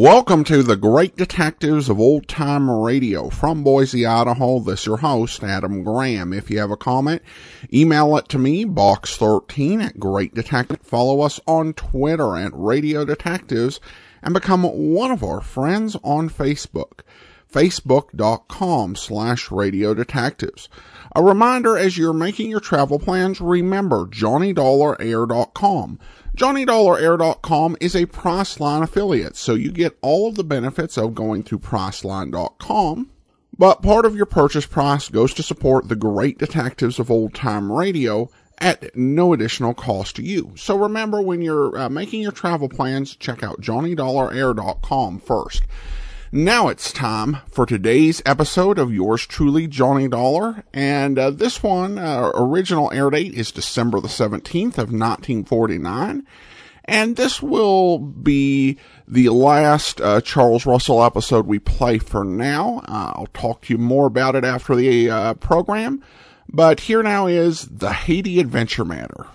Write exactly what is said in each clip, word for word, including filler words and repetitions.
Welcome to the Great Detectives of Old Time Radio. From Boise, Idaho, this is your host, Adam Graham. If you have a comment, email it to me, box thirteen at Great Detective. Follow us on Twitter at Radio Detectives and become one of our friends on Facebook, facebook.com slash Radio Detectives. A reminder, as you're making your travel plans, remember Johnny Dollar Air dot com. Johnny Dollar Air dot com is a Priceline affiliate, so you get all of the benefits of going through Priceline dot com, but part of your purchase price goes to support the Great Detectives of Old Time Radio at no additional cost to you. So remember, when you're uh, making your travel plans, check out Johnny Dollar Air dot com first. Now it's time for today's episode of yours truly, Johnny Dollar, and uh, this one, uh, original air date is December the seventeenth of nineteen forty-nine, and this will be the last uh, Charles Russell episode we play for now. Uh, I'll talk to you more about it after the uh, program, but here now is the Haiti Adventure Matter.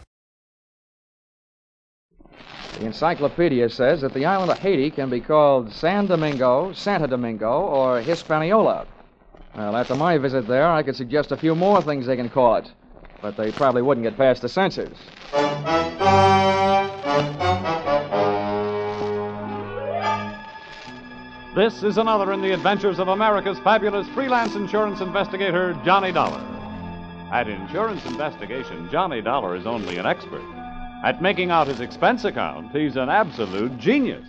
The encyclopedia says that the island of Haiti can be called San Domingo, Santo Domingo, or Hispaniola. Well, after my visit there, I could suggest a few more things they can call it, but they probably wouldn't get past the censors. This is another in the adventures of America's fabulous freelance insurance investigator, Johnny Dollar. At insurance investigation, Johnny Dollar is only an expert. At making out his expense account, he's an absolute genius.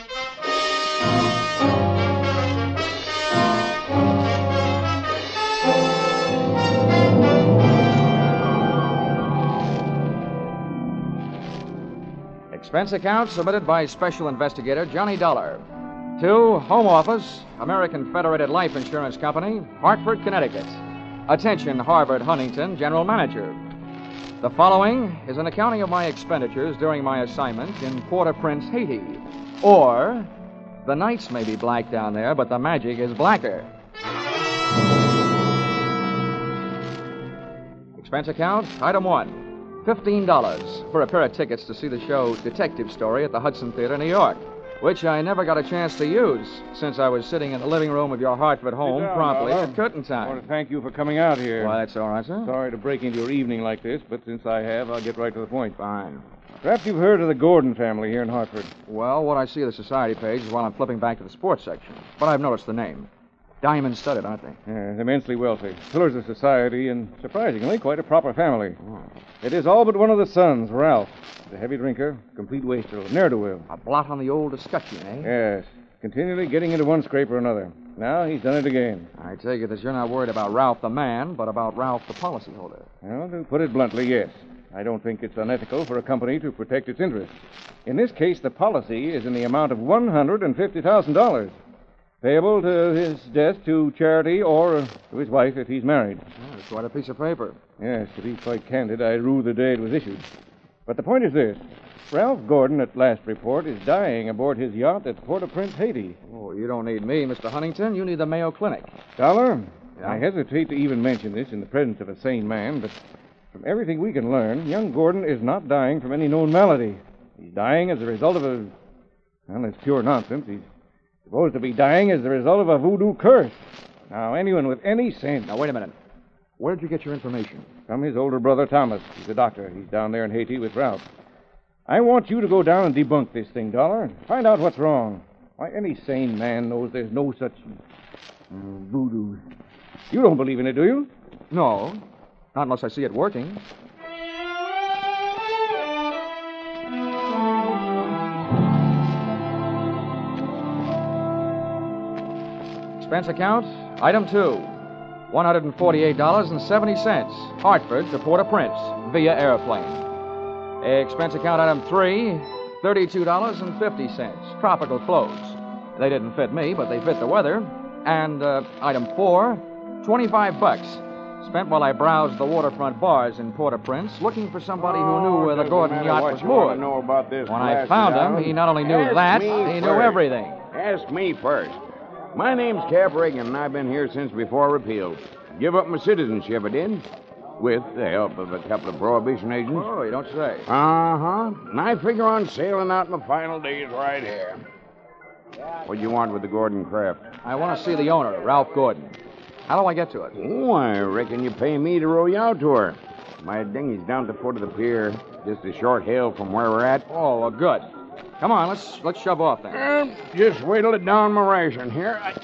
Expense account submitted by Special Investigator Johnny Dollar. To Home Office, American Federated Life Insurance Company, Hartford, Connecticut. Attention, Harvard Huntington, General Manager. The following is an accounting of my expenditures during my assignment in Port-au-Prince, Haiti. Or, the nights may be black down there, but the magic is blacker. Expense account, item one, fifteen dollars for a pair of tickets to see the show Detective Story at the Hudson Theater, New York, which I never got a chance to use since I was sitting in the living room of your Hartford home down, promptly Dollar. at curtain time. I want to thank you for coming out here. Why, that's all right, sir. Sorry to break into your evening like this, but since I have, I'll get right to the point. Fine. Perhaps you've heard of the Gordon family here in Hartford. Well, what I see of the society page is while I'm flipping back to the sports section. But I've noticed the name. Diamond-studded, aren't they? Yes, immensely wealthy. Pillars of society, and surprisingly, quite a proper family. Oh. It is all but one of the sons, Ralph. He's a heavy drinker, complete waster, ne'er-do-well. A blot on the old escutcheon, eh? Yes, continually getting into one scrape or another. Now he's done it again. I take it that you're not worried about Ralph the man, but about Ralph the policyholder. Well, to put it bluntly, yes. I don't think it's unethical for a company to protect its interests. In this case, the policy is in the amount of one hundred fifty thousand dollars. Payable to his death to charity or to his wife if he's married. Oh, it's quite a piece of paper. Yes, to be quite candid, I rue the day it was issued. But the point is this. Ralph Gordon, at last report, is dying aboard his yacht at Port-au-Prince, Haiti. Oh, you don't need me, Mister Huntington. You need the Mayo Clinic. Dollar, Yeah? I hesitate to even mention this in the presence of a sane man, but from everything we can learn, young Gordon is not dying from any known malady. He's dying as a result of a... Well, it's pure nonsense. He's supposed to be dying as the result of a voodoo curse. Now, anyone with any sense... Now, wait a minute. Where'd you get your information? From his older brother, Thomas. He's a doctor. He's down there in Haiti with Ralph. I want you to go down and debunk this thing, Dollar. Find out what's wrong. Why, any sane man knows there's no such uh, voodoo. You don't believe in it, do you? No. Not unless I see it working. Expense account, item two, one hundred forty-eight dollars and seventy cents, Hartford to Port-au-Prince, via airplane. Expense account, item three, thirty-two dollars and fifty cents, tropical clothes. They didn't fit me, but they fit the weather. And uh, item four, twenty-five bucks, spent while I browsed the waterfront bars in Port-au-Prince, looking for somebody who knew where the Gordon yacht was moored. Know about this When I found him, he not only knew Ask that, me he knew first. everything. Ask me first. My name's Cap Reagan, and I've been here since before repeal. Give up my citizenship, I did. With the help of a couple of prohibition agents. Oh, you don't say. Uh-huh. And I figure on sailing out my final days right here. What do you want with the Gordon craft? I want to see the owner, Ralph Gordon. How do I get to it? Oh, I reckon you pay me to row you out to her. My dinghy's down at the foot of the pier, just a short hail from where we're at. Oh, well, good. Come on, let's let's shove off then. Uh, just wait till it down my ration here. I...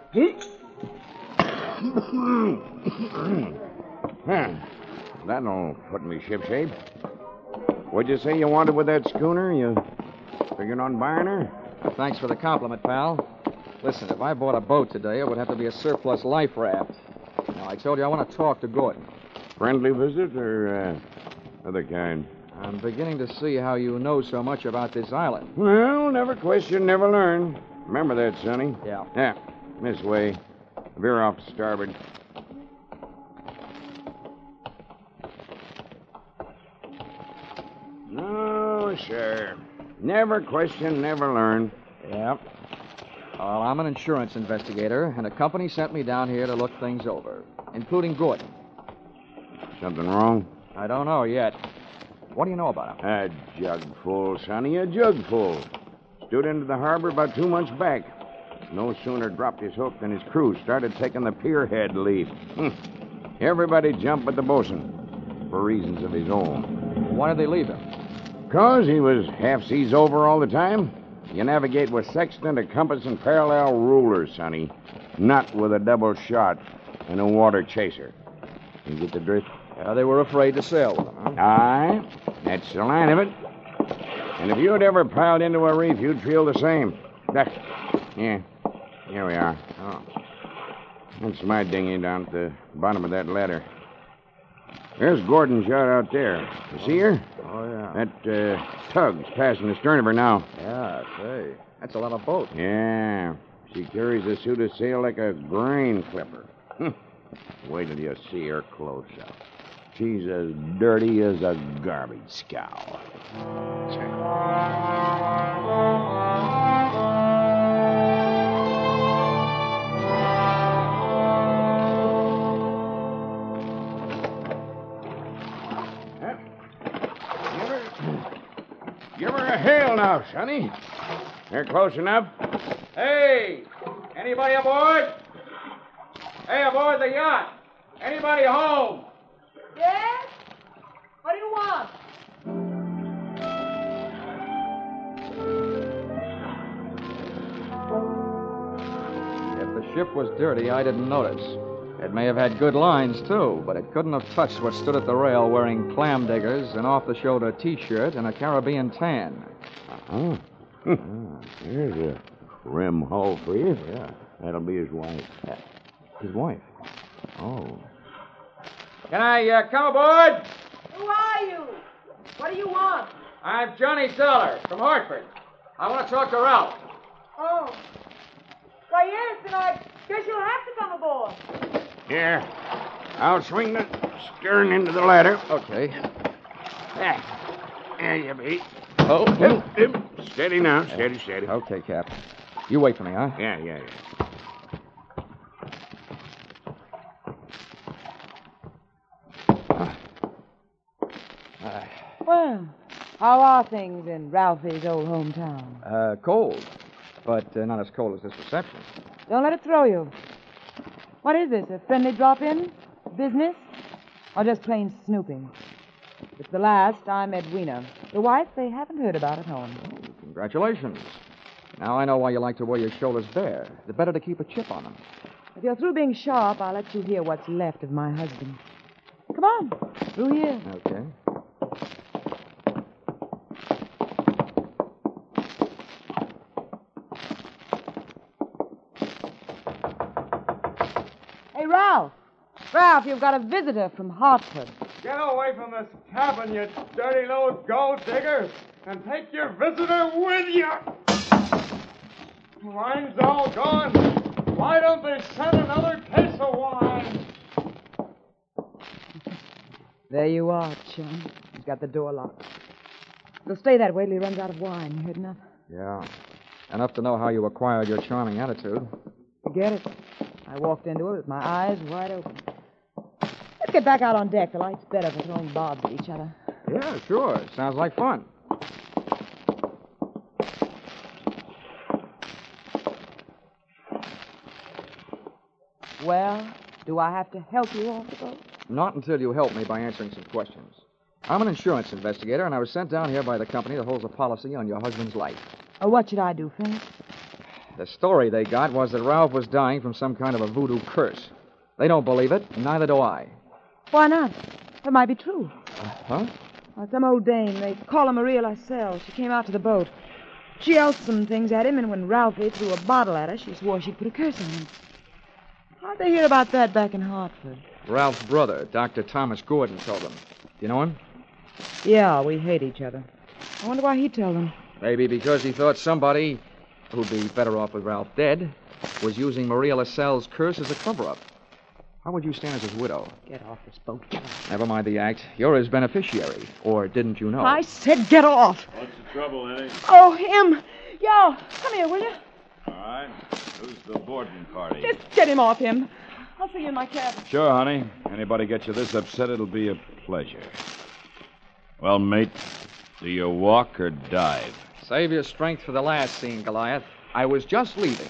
That'll put me shipshape. What'd you say you wanted with that schooner? You figuring on buying her? Thanks for the compliment, pal. Listen, if I bought a boat today, it would have to be a surplus life raft. Now, I told you I want to talk to Gordon. Friendly visit or uh, other kind? I'm beginning to see how you know so much about this island. Well, never question, never learn. Remember that, Sonny. Yeah. Yeah, this way. Veer off to starboard. No, sir. Never question, never learn. Yep. Well, I'm an insurance investigator, and a company sent me down here to look things over, including Gordon. Something wrong? I don't know yet. What do you know about him? A jug full, Sonny, a jug full. Stood into the harbor about two months back. No sooner dropped his hook than his crew started taking the pierhead lead. Hm. Everybody jumped but the bosun, for reasons of his own. Why did they leave him? Because he was half seas over all the time. You navigate with sextant, a compass, and parallel rulers, Sonny. Not with a double shot and a water chaser. You get the drift? Yeah, they were afraid to sail with him, huh? Aye, that's the line of it. And if you'd ever piled into a reef, you'd feel the same. That, yeah, here we are. Oh. That's my dinghy down at the bottom of that ladder. There's Gordon's yacht out there. You see her? Oh, yeah. That uh, tug's passing the stern of her now. Yeah, say. That's a lot of boat. Yeah, she carries a suit of sail like a grain clipper. Wait till you see her close up. She's as dirty as a garbage scow. Give her a hail now, Sonny. They're close enough. Hey! Anybody aboard? Hey, aboard the yacht! Anybody home? Yes? What do you want? If the ship was dirty, I didn't notice. It may have had good lines, too, but it couldn't have touched what stood at the rail wearing clam diggers, an off-the-shoulder T-shirt, and a Caribbean tan. Oh. There's a rim hull for you. Yeah. That'll be his wife. Yeah. His wife? Oh. Can I uh, come aboard? Who are you? What do you want? I'm Johnny Dollar from Hartford. I want to talk to Ralph. Oh. Why, yes, then I guess you'll have to come aboard. Here. I'll swing the stern into the ladder. Okay. There. There you be. Oh. Hip, hip. Steady now. Steady, steady. Okay, Cap. You wait for me, huh? Yeah, yeah, yeah. Well, how are things in Ralphie's old hometown? Uh, cold. But uh, not as cold as this reception. Don't let it throw you. What is this, a friendly drop-in? Business? Or just plain snooping? If it's the last, I'm Edwina. The wife they haven't heard about at home. Oh, congratulations. Now I know why you like to wear your shoulders bare. The better to keep a chip on them. If you're through being sharp, I'll let you hear what's left of my husband. Come on, through here. Okay. Hey, Ralph. Ralph, you've got a visitor from Hartford. Get away from this cabin, you dirty little gold digger, and take your visitor with you. Wine's all gone. Why don't they send another case of wine? There you are, chum. He's got the door locked. It'll stay that way till he runs out of wine. You heard enough? Yeah. Enough to know how you acquired your charming attitude. Forget it. I walked into it with my eyes wide open. Let's get back out on deck. The light's better for throwing bobs at each other. Yeah, sure. Sounds like fun. Well, do I have to help you off the boat? Not until you help me by answering some questions. I'm an insurance investigator, and I was sent down here by the company that holds a policy on your husband's life. Oh, what should I do, Finch? The story they got was that Ralph was dying from some kind of a voodoo curse. They don't believe it, and neither do I. Why not? It might be true. Uh, huh? Well, some old dame, they call her Maria Lascelles. She came out to the boat. She yelled some things at him, and when Ralphie threw a bottle at her, she swore she'd put a curse on him. How'd they hear about that back in Hartford? Ralph's brother, Doctor Thomas Gordon, told them. Do you know him? Yeah, we hate each other. I wonder why he told them. Maybe because he thought somebody, who'd be better off with Ralph dead, was using Maria Lascelles' curse as a cover-up. How would you stand as his widow? Get off this boat. Get off. Never mind the act. You're his beneficiary. Or didn't you know? I said get off. What's the trouble, Eddie? Oh, him. Yo, come here, will you? All right. Who's the boarding party? Just get him off him. I'll see you in my cabin. Sure, honey. Anybody get you this upset, it'll be a pleasure. Well, mate, do you walk or dive? Save your strength for the last scene, Goliath. I was just leaving.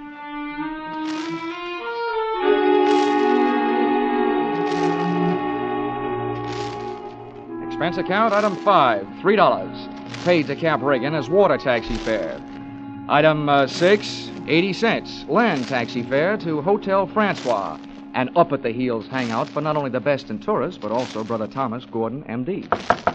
Expense account, item five, three dollars. Paid to Cap Reagan as water taxi fare. Item uh, six, eighty cents. Land taxi fare to Hotel Francois. An up-at-the-heels hangout for not only the best in tourists, but also Brother Thomas Gordon, M D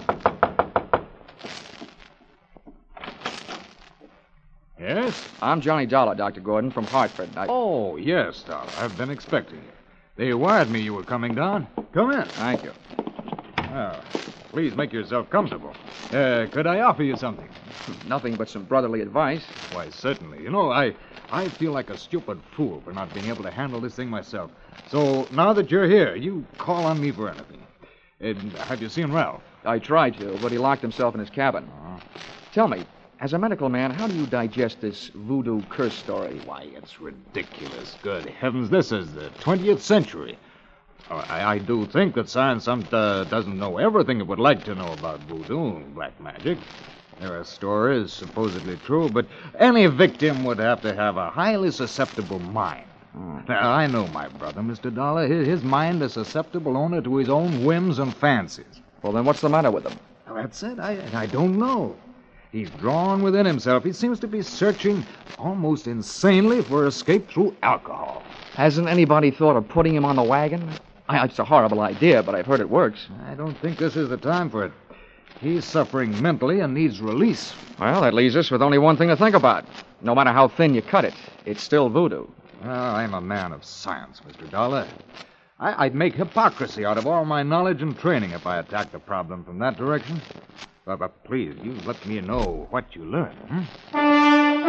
Yes? I'm Johnny Dollar, Doctor Gordon, from Hartford. I... Oh, yes, Dollar. I've been expecting you. They wired me you were coming down. Come in. Thank you. Oh, please make yourself comfortable. Uh, could I offer you something? Nothing but some brotherly advice. Why, certainly. You know, I, I feel like a stupid fool for not being able to handle this thing myself. So now that you're here, you call on me for anything. And have you seen Ralph? I tried to, but he locked himself in his cabin. Uh, Tell me, as a medical man, how do you digest this voodoo curse story? Why, it's ridiculous. Good heavens, this is the twentieth century. Oh, I, I do think that science um, uh, doesn't know everything it would like to know about voodoo and black magic. There are stories supposedly true, but any victim would have to have a highly susceptible mind. Hmm. Now, I know my brother, Mister Dollar. His, his mind is susceptible only to his own whims and fancies. Well, then what's the matter with him? Well, that's it. I, I don't know. He's drawn within himself. He seems to be searching almost insanely for escape through alcohol. Hasn't anybody thought of putting him on the wagon? I, it's a horrible idea, but I've heard it works. I don't think this is the time for it. He's suffering mentally and needs release. Well, that leaves us with only one thing to think about. No matter how thin you cut it, it's still voodoo. Well, I'm a man of science, Mister Dollar. I, I'd make hypocrisy out of all my knowledge and training if I attacked the problem from that direction. But, but please, you let me know what you learn. Hmm?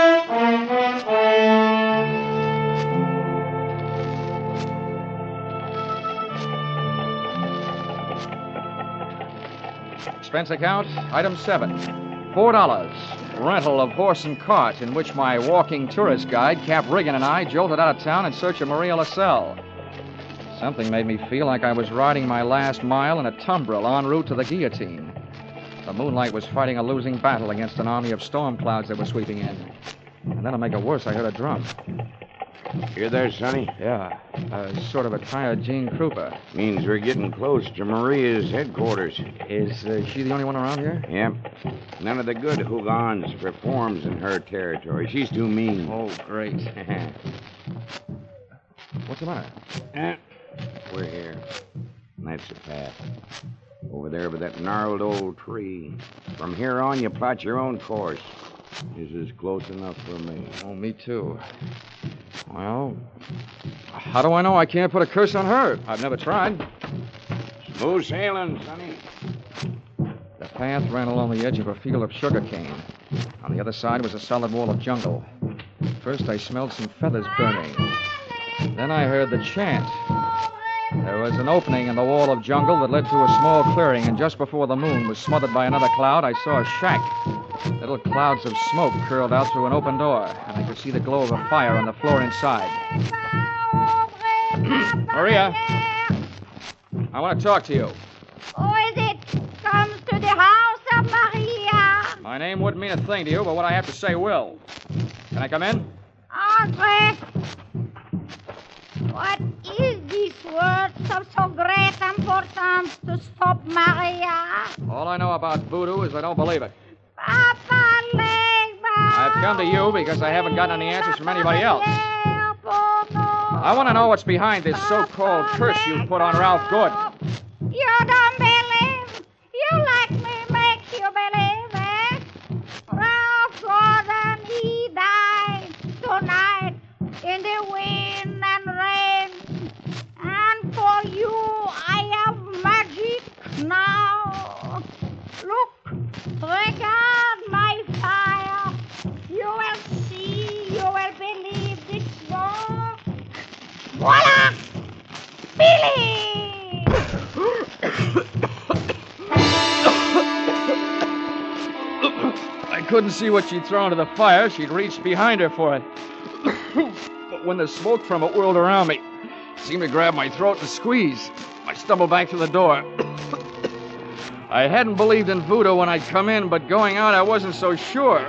Expense account, item seven. Four dollars. Rental of horse and cart in which my walking tourist guide, Cap Reagan, and I jolted out of town in search of Maria Lascelles. Something made me feel like I was riding my last mile in a tumbril en route to the guillotine. The moonlight was fighting a losing battle against an army of storm clouds that were sweeping in. And then to make it worse, I heard a drum. You there, Sonny? Yeah, uh, sort of a tired Gene Krupa. Means we're getting close to Maria's headquarters. Is uh, she the only one around here? Yep. None of the good hoogans performs in her territory. She's too mean. Oh, great. What's the matter? Eh, we're here. And that's the path. Over there by that gnarled old tree. From here on, you plot your own course. This is close enough for me. Oh, me too. Well, how do I know I can't put a curse on her? I've never tried. Smooth sailing, Sonny. The path ran along the edge of a field of sugarcane. On the other side was a solid wall of jungle. First, I smelled some feathers burning. Then I heard the chant. There was an opening in the wall of jungle that led to a small clearing, and just before the moon was smothered by another cloud, I saw a shack. Little clouds of smoke curled out through an open door, and I could see the glow of a fire on the floor inside. Maria, I want to talk to you. Who is it? Comes to the house of Maria. My name wouldn't mean a thing to you, but what I have to say will. Can I come in? Andre. What words of so great importance to stop Maria? All I know about voodoo is I don't believe it. Papa Legba. I've come to you because I haven't gotten any answers from anybody else. I want to know what's behind this so-called curse you put on Ralph Gordon. You don't believe? You let me make you believe it. Ralph Gordon, he died tonight in the wind and rain. And for you, I have magic now. Look, regard my fire. You will see, you will believe this work. Voila! Billy! I couldn't see what she'd thrown into the fire. She'd reached behind her for it. But when the smoke from it whirled around me, it seemed to grab my throat and squeeze. I stumbled back to the door. I hadn't believed in voodoo when I'd come in, but going out, I wasn't so sure.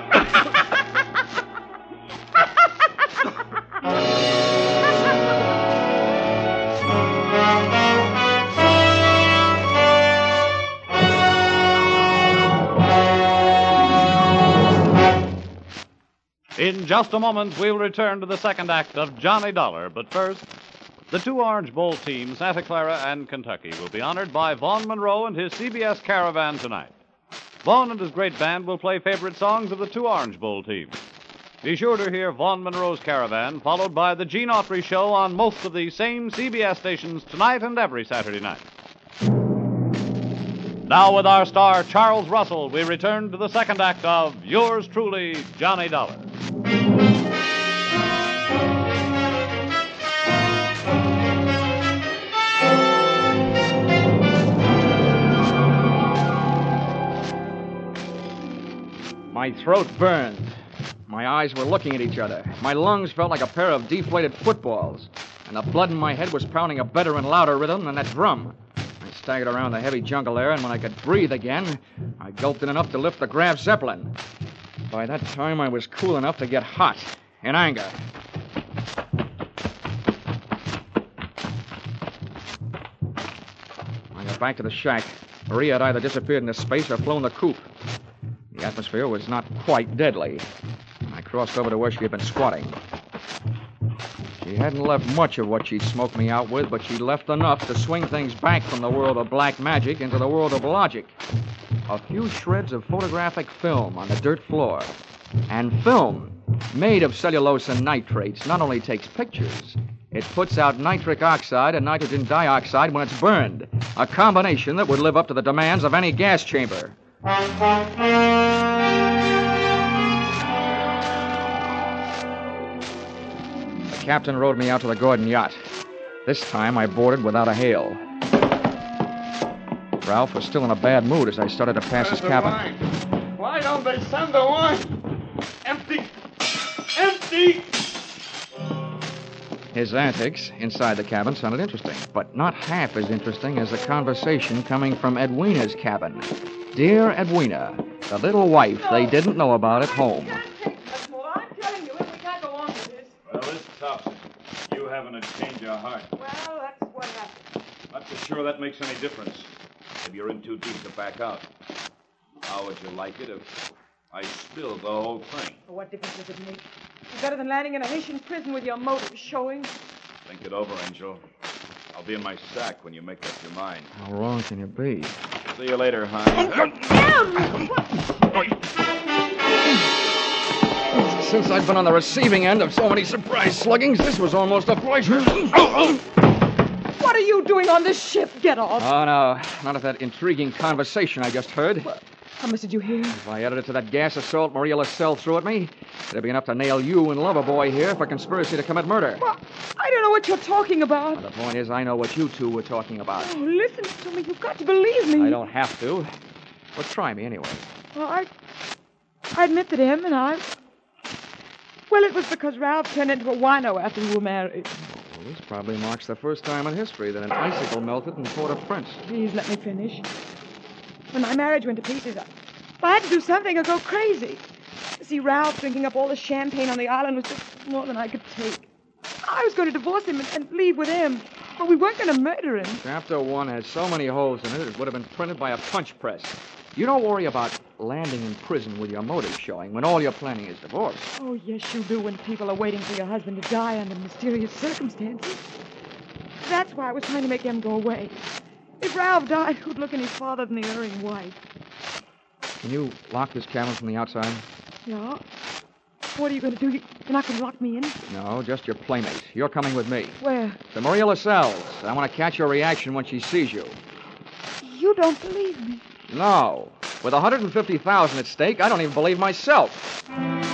In just a moment, we'll return to the second act of Johnny Dollar. But first, the two Orange Bowl teams, Santa Clara and Kentucky, will be honored by Vaughn Monroe and his C B S Caravan tonight. Vaughn and his great band will play favorite songs of the two Orange Bowl teams. Be sure to hear Vaughn Monroe's Caravan, followed by the Gene Autry Show on most of the same C B S stations tonight and every Saturday night. Now, with our star, Charles Russell, we return to the second act of Yours Truly, Johnny Dollar. My throat burned. My eyes were looking at each other. My lungs felt like a pair of deflated footballs. And the blood in my head was pounding a better and louder rhythm than that drum. I staggered around the heavy jungle air, and when I could breathe again, I gulped in enough to lift the Graf Zeppelin. By that time, I was cool enough to get hot, in anger. I got back to the shack. Maria had either disappeared into space or flown the coop. The atmosphere was not quite deadly. I crossed over to where she had been squatting. She hadn't left much of what she'd smoked me out with, but she'd left enough to swing things back from the world of black magic into the world of logic. A few shreds of photographic film on the dirt floor. And film, made of cellulose and nitrates, not only takes pictures, it puts out nitric oxide and nitrogen dioxide when it's burned. A combination that would live up to the demands of any gas chamber. The captain rowed me out to the Gordon yacht. This time I boarded without a hail. Ralph was still in a bad mood as I started to pass his cabin. Wine? Why don't they send the wine? Empty! Empty! His antics inside the cabin sounded interesting, but not half as interesting as the conversation coming from Edwina's cabin. Dear Edwina, the little wife they didn't know about at home. I'm telling you, we can't go on with this. Well, this tops it. You having a change of heart. Well, that's what happened. Not so sure that makes any difference. Maybe you're in too deep to back out. How would you like it if I spilled the whole thing? Well, what difference does it make? It's better than landing in a Haitian prison with your motives showing. Think it over, Angel. I'll be in my sack when you make up your mind. How wrong can you be? See you later, hon. Since I've been on the receiving end of so many surprise sluggings, this was almost a pleasure. What are you doing on this ship? Get off. Oh, no. Not of that intriguing conversation I just heard. Well, how much did you hear? If I added it to that gas assault Maria LaSalle threw at me, it'd be enough to nail you and Loverboy here for conspiracy to commit murder. Well, I don't know what you're talking about. The point is, I know what you two were talking about. Oh, listen to me. You've got to believe me. I don't have to. But try me anyway. Well, I... I admit that him and I... Well, it was because Ralph turned into a wino after we were married. Well, this probably marks the first time in history that an icicle melted in Port-au-Prince. Please let me finish. When my marriage went to pieces, I, I had to do something or go crazy. See, Ralph drinking up all the champagne on the island was just more than I could take. I was going to divorce him and, and leave with him. But we weren't going to murder him. Chapter one has so many holes in it, it would have been printed by a punch press. You don't worry about landing in prison with your motive showing when all you're planning is divorce. Oh, yes, you do when people are waiting for your husband to die under mysterious circumstances. That's why I was trying to make him go away. If Ralph died, who'd look any farther than the erring wife? Can you lock this cabin from the outside? Yeah. What are you going to do? You're not going to lock me in? No, just your playmate. You're coming with me. Where? To Maria Lascelles. I want to catch your reaction when she sees you. You don't believe me. No. With one hundred fifty thousand dollars at stake, I don't even believe myself.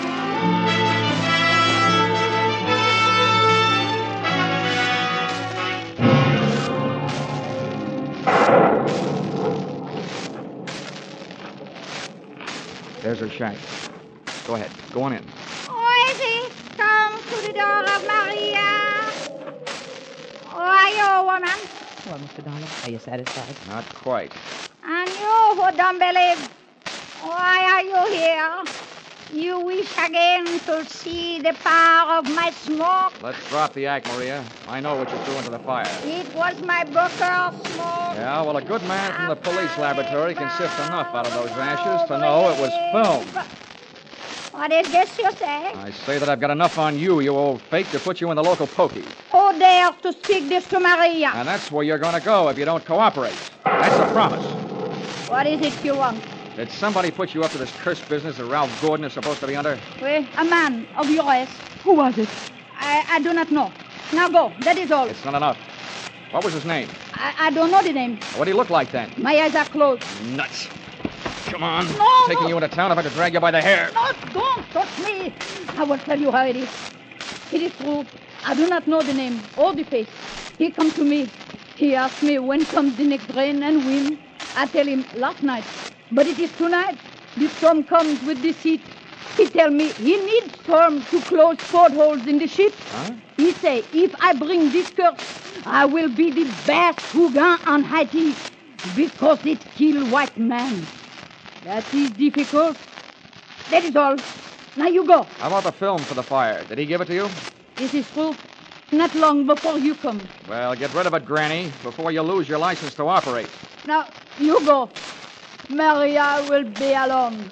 There's her shack. Go ahead. Go on in. Who is it? Come to the door of Maria. Who are you, woman? Well, Mister Dollar, are you satisfied? Not quite. And you who don't believe, why are you here? You wish again to see the power of my smoke? Let's drop the act, Maria. I know what you threw into the fire. It was my Booker smoke. Yeah, well, a good man from the police laboratory can sift enough out of those ashes to know it was film. What did this you say? I say that I've got enough on you, you old fake, to put you in the local pokey. Who dares to speak this to Maria? And that's where you're going to go if you don't cooperate. That's a promise. What is it you want? Did somebody put you up to this cursed business that Ralph Gordon is supposed to be under? Well, a man of your race. Who was it? I, I do not know. Now go. That is all. It's not enough. What was his name? I, I don't know the name. What did he look like then? My eyes are closed. Nuts. Come on. No, I'm taking no. you into town if I could drag you by the hair. No, don't touch me. I will tell you how it is. It is true. I do not know the name or the face. He come to me. He asked me when comes the next rain and wind. I tell him last night. But it is tonight. The storm comes with the heat. He tell me he needs storm to close portholes in the ship. Huh? He say, if I bring this curse, I will be the best Hugon on Haiti because it kill white man. That is difficult. That is all. Now you go. How about the film for the fire? Did he give it to you? This is true. Not long before you come. Well, get rid of it, Granny, before you lose your license to operate. Now, you go. Maria will be alone.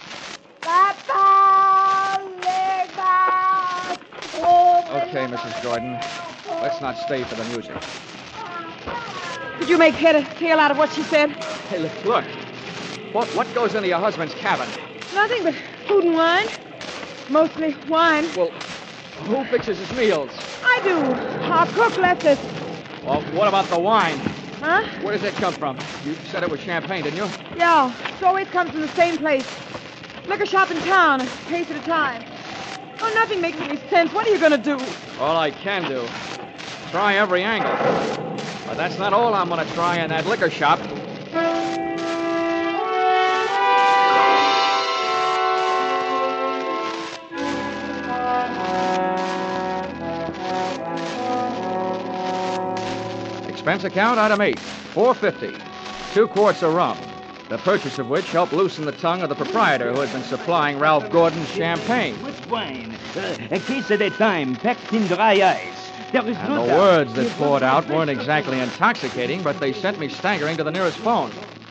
Papa, Lega. Oh, Okay, Missus Gordon. Let's not stay for the music. Did you make head or tail out of what she said? Hey, look. look. What, what goes into your husband's cabin? Nothing but food and wine. Mostly wine. Well, who fixes his meals? I do. Our cook left us. Well, what about the wine? Huh? Where does it come from? You said it was champagne, didn't you? Yeah. It always comes from the same place. Liquor shop in town, a case at a time. Oh, nothing makes any sense. What are you going to do? All I can do. Try every angle. But that's not all I'm going to try in that liquor shop. Expense account, item eight, four fifty. Two quarts of rum, the purchase of which helped loosen the tongue of the proprietor who had been supplying Ralph Gordon's champagne. Which wine? Uh, a case at a time, packed in dry ice. There is And no the doubt. words that poured out weren't exactly intoxicating, but they sent me staggering to the nearest phone.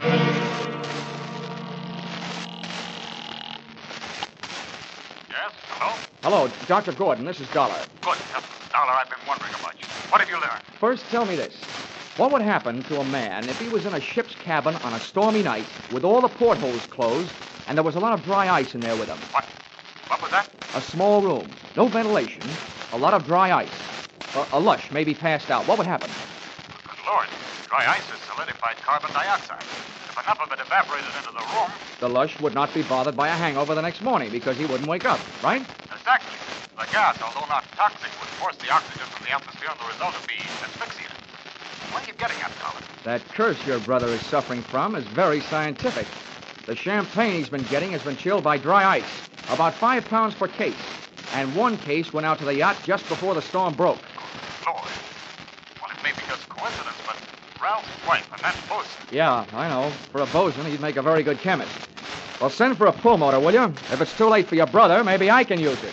Yes? Hello? Hello, Doctor Gordon, this is Dollar. Good. Uh, Dollar, I've been wondering about you. What have you learned? First, tell me this. What would happen to a man if he was in a ship's cabin on a stormy night with all the portholes closed and there was a lot of dry ice in there with him? What? What was that? A small room, no ventilation, a lot of dry ice. A, a lush may be passed out. What would happen? Good Lord. Dry ice is solidified carbon dioxide. If enough of it evaporated into the room, The lush would not be bothered by a hangover the next morning because he wouldn't wake up, right? exactly. The gas, although not toxic, would force the oxygen from the atmosphere, and the result would be asphyxiated. What are you getting at, Dollar? That curse your brother is suffering from is very scientific. The champagne he's been getting has been chilled by dry ice, about five pounds per case. And one case went out to the yacht just before the storm broke. Lord. Well, it may be just coincidence, but Ralph's wife and that bosun. Yeah, I know. For a bosun, he'd make a very good chemist. Well, send for a pulmotor, will you? If it's too late for your brother, maybe I can use it.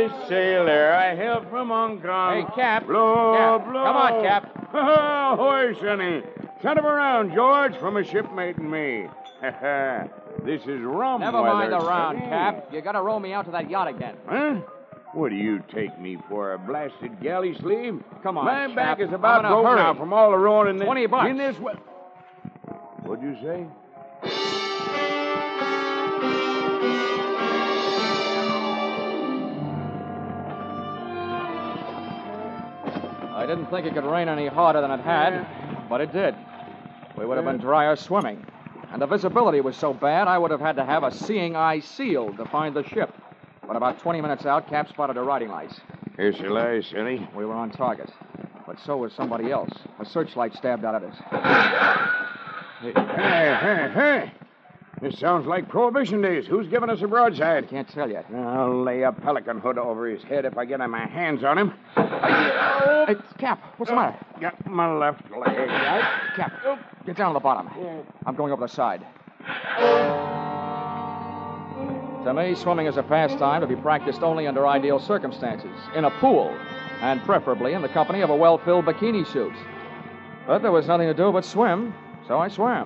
this sailor I hail from Hong Kong. Hey, Cap. Blow, Cap. blow. Come on, Cap. Ahoy, Sonny. Send him around, George, from a shipmate and me. This is rum Never weather, mind the round, Sonny. Cap. You gotta row me out to that yacht again. Huh? What do you take me for, a blasted galley slave? Come on, My Cap. back is I'm about in a broke hurry. now from all the rowing in this... Twenty bucks. In this... we- What'd you say? I didn't think it could rain any harder than it had, but it did. We would have been drier swimming. And the visibility was so bad, I would have had to have a seeing eye sealed to find the ship. But about twenty minutes out, Cap spotted a riding light. Here's your lies, Sonny. We were on target. But so was somebody else. A searchlight stabbed out at us. Hey, hey, hey, hey. This sounds like Prohibition days. Who's giving us a broadside? I can't tell yet. I'll lay a pelican hood over his head if I get my hands on him. Hey, Cap, what's the matter? Got my left leg. Cap, get down to the bottom. I'm going over the side. To me, swimming is a pastime to be practiced only under ideal circumstances, in a pool, and preferably in the company of a well-filled bikini suit. But there was nothing to do but swim, so I swam.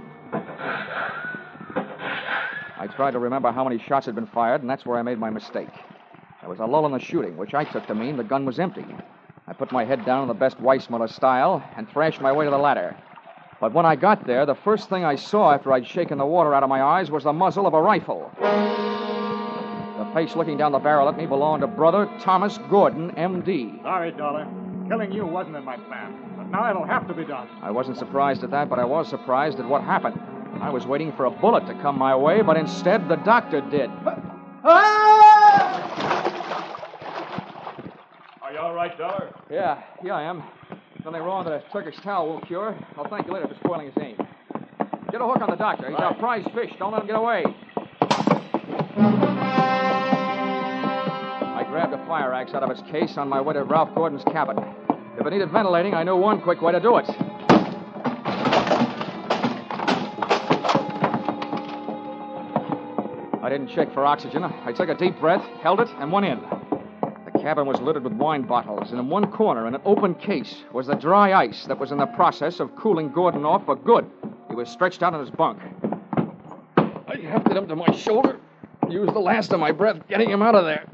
I tried to remember how many shots had been fired, and that's where I made my mistake. There was a lull in the shooting, which I took to mean the gun was empty. I put my head down in the best Weissmuller style and thrashed my way to the ladder. But when I got there, the first thing I saw after I'd shaken the water out of my eyes was the muzzle of a rifle. The face looking down the barrel at me belonged to Brother Thomas Gordon, M D Sorry, Dollar. Killing you wasn't in my plan. But now it'll have to be done. I wasn't surprised at that, but I was surprised at what happened. I was waiting for a bullet to come my way, but instead the doctor did. Are you all right, Dollar? Yeah, yeah, I am. Something wrong that a Turkish towel won't cure. I'll thank you later for spoiling his aim. Get a hook on the doctor. He's our prize fish. Don't let him get away. I grabbed a fire axe out of its case on my way to Ralph Gordon's cabin. If it needed ventilating, I knew one quick way to do it. I didn't check for oxygen. I took a deep breath, held it, and went in. The cabin was littered with wine bottles, and in one corner, in an open case, was the dry ice that was in the process of cooling Gordon off for good. He was stretched out on his bunk. I hefted him to my shoulder, used the last of my breath getting him out of there.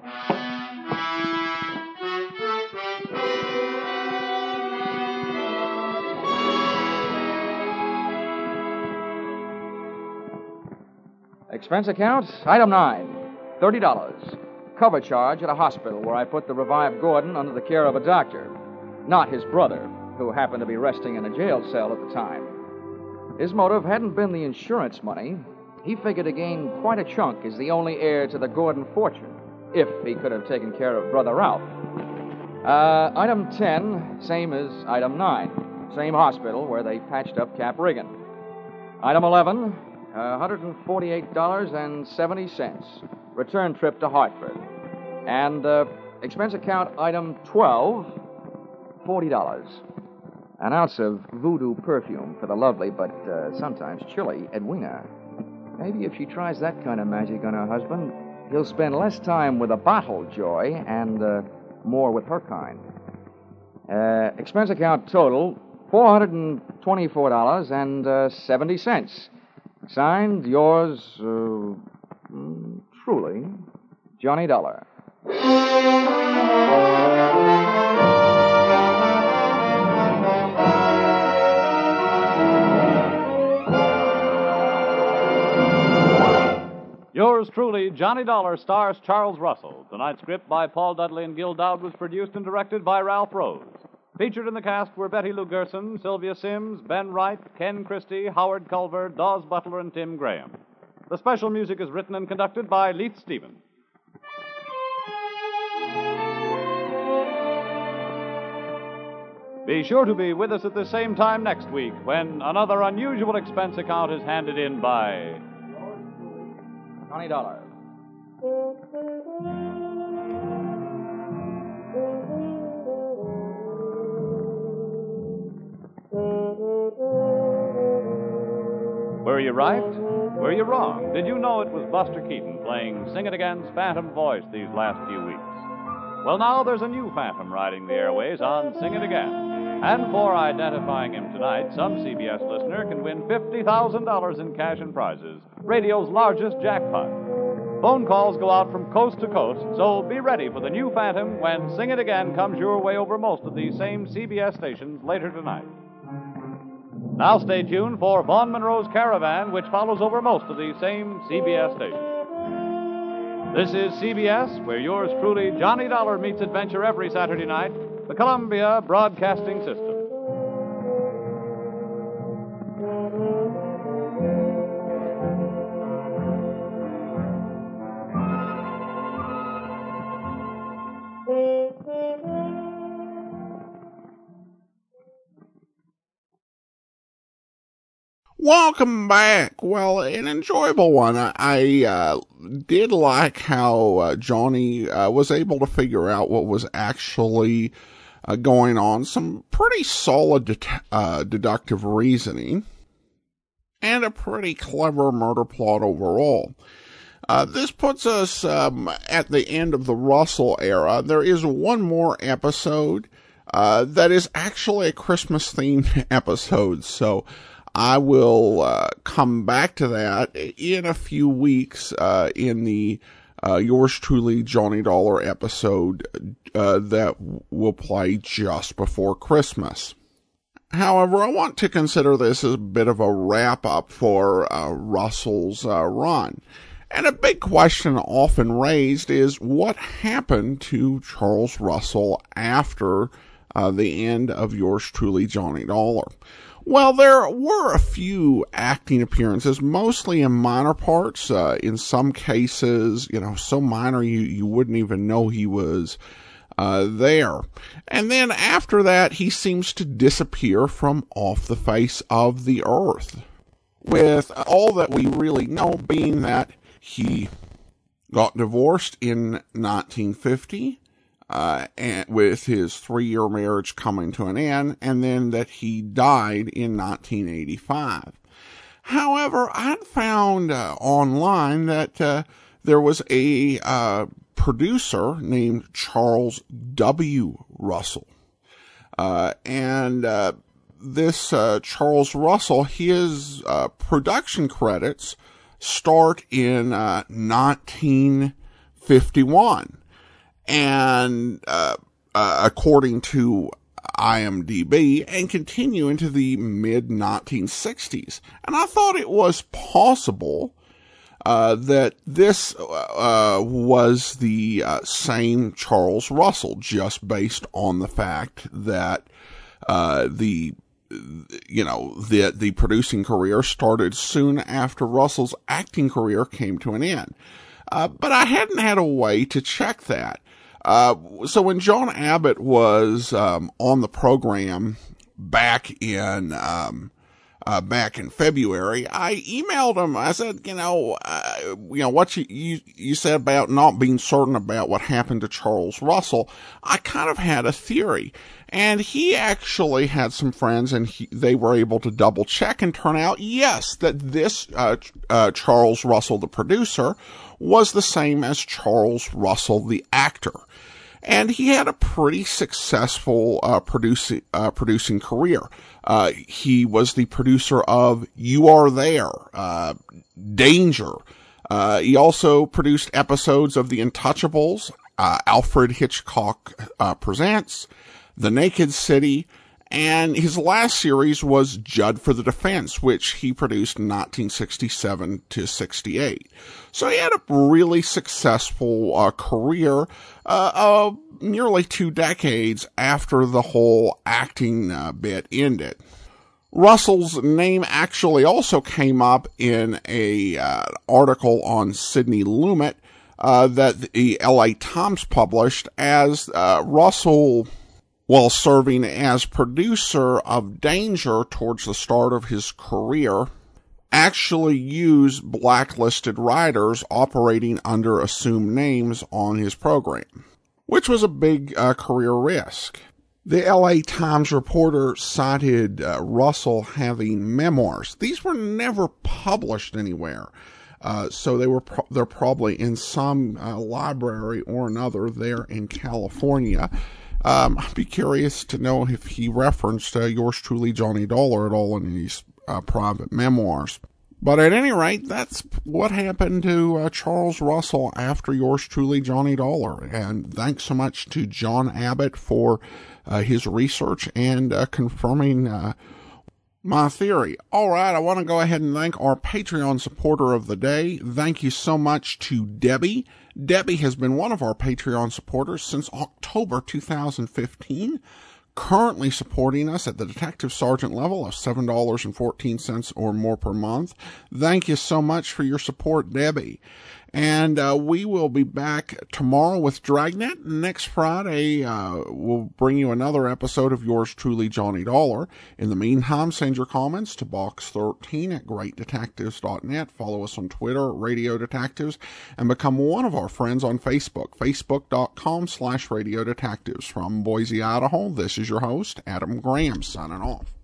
Expense account, item nine, thirty dollars. Cover charge at a hospital where I put the revived Gordon under the care of a doctor, not his brother, who happened to be resting in a jail cell at the time. His motive hadn't been the insurance money. He figured to gain quite a chunk as the only heir to the Gordon fortune, if he could have taken care of Brother Ralph. Uh, item ten, same as item nine. Same hospital where they patched up Cap Riggin. Item eleven, one hundred forty-eight dollars and seventy cents. Return trip to Hartford. And uh, expense account item twelve, forty dollars. An ounce of voodoo perfume for the lovely but uh, sometimes chilly Edwina. Maybe if she tries that kind of magic on her husband, he'll spend less time with a bottle joy and uh, more with her kind. Uh, expense account total, four hundred twenty-four dollars and seventy cents. Signed, yours, uh, truly, Johnny Dollar. Yours truly, Johnny Dollar, stars Charles Russell. Tonight's script by Paul Dudley and Gil Dowd was produced and directed by Ralph Rose. Featured in the cast were Betty Lou Gerson, Sylvia Sims, Ben Wright, Ken Christie, Howard Culver, Dawes Butler, and Tim Graham. The special music is written and conducted by Leith Stevens. Be sure to be with us at the same time next week when another unusual expense account is handed in by Johnny Dollar. Were you right? Were you wrong? Did you know it was Buster Keaton playing Sing It Again's Phantom Voice these last few weeks? Well, now there's a new phantom riding the airways on Sing It Again. And for identifying him tonight, some C B S listener can win fifty thousand dollars in cash and prizes, radio's largest jackpot. Phone calls go out from coast to coast, so be ready for the new phantom when Sing It Again comes your way over most of these same C B S stations later tonight. Now stay tuned for Vaughn Monroe's Caravan, which follows over most of these same C B S stations. This is C B S, where yours truly, Johnny Dollar, meets adventure every Saturday night, the Columbia Broadcasting System. Welcome back. Well, an enjoyable one. I, I uh, did like how uh, Johnny uh, was able to figure out what was actually uh, going on. Some pretty solid det- uh, deductive reasoning. And a pretty clever murder plot overall. Uh, this puts us um, at the end of the Russell era. There is one more episode uh, that is actually a Christmas-themed episode, so I will uh, come back to that in a few weeks uh, in the uh, Yours Truly Johnny Dollar episode uh, that will play just before Christmas. However, I want to consider this as a bit of a wrap-up for uh, Russell's uh, run. And a big question often raised is what happened to Charles Russell after uh, the end of Yours Truly Johnny Dollar? Well, there were a few acting appearances, mostly in minor parts. Uh, in some cases, you know, so minor you, you wouldn't even know he was uh, there. And then after that, he seems to disappear from off the face of the earth, with all that we really know being that he got divorced in nineteen fifty. Uh, and with his three-year marriage coming to an end, and then that he died in nineteen eighty-five. However, I found uh, online that uh, there was a uh, producer named Charles W. Russell. Uh, and uh, this uh, Charles Russell, his uh, production credits start in uh, nineteen fifty-one. And uh, uh, according to I M D B, and continue into the mid nineteen sixties. And I thought it was possible uh, that this uh, was the uh, same Charles Russell, just based on the fact that uh, the you know the the producing career started soon after Russell's acting career came to an end. Uh, but I hadn't had a way to check that. Uh, so when John Abbott was, um, on the program back in, um, uh, back in February, I emailed him. I said, you know, uh, you know, what you, you, you said about not being certain about what happened to Charles Russell. I kind of had a theory. And he actually had some friends, and he, they were able to double check and turn out, yes, that this, uh, uh, Charles Russell, the producer, was the same as Charles Russell, the actor. And he had a pretty successful uh, producing uh, producing career. Uh, he was the producer of You Are There, uh, Danger. Uh, he also produced episodes of The Untouchables, uh, Alfred Hitchcock uh, Presents, The Naked City, and his last series was Judd for the Defense, which he produced in nineteen sixty-seven to sixty-eight. So he had a really successful uh, career uh, of nearly two decades after the whole acting uh, bit ended. Russell's name actually also came up in a uh, article on Sidney Lumet uh, that the L A Times published, as uh, Russell, while serving as producer of Danger towards the start of his career, actually used blacklisted writers operating under assumed names on his program, which was a big uh, career risk. The L A Times reporter cited uh, Russell having memoirs. These were never published anywhere. Uh, so they were pro- they're probably in some uh, library or another there in California. Um, I'd be curious to know if he referenced uh, yours truly, Johnny Dollar, at all in his uh, private memoirs. But at any rate, that's what happened to uh, Charles Russell after yours truly, Johnny Dollar. And thanks so much to John Abbott for uh, his research and uh, confirming uh, my theory. All right, I want to go ahead and thank our Patreon supporter of the day. Thank you so much to Debbie. Debbie has been one of our Patreon supporters since October two thousand fifteen. Currently supporting us at the detective sergeant level of seven dollars and fourteen cents or more per month. Thank you so much for your support, Debbie. And uh, we will be back tomorrow with Dragnet. Next Friday, uh, we'll bring you another episode of yours truly, Johnny Dollar. In the meantime, send your comments to box thirteen at great detectives dot net. Follow us on Twitter, Radio Detectives, and become one of our friends on Facebook, facebook.com slash Radio Detectives. From Boise, Idaho, this is your host, Adam Graham, signing off.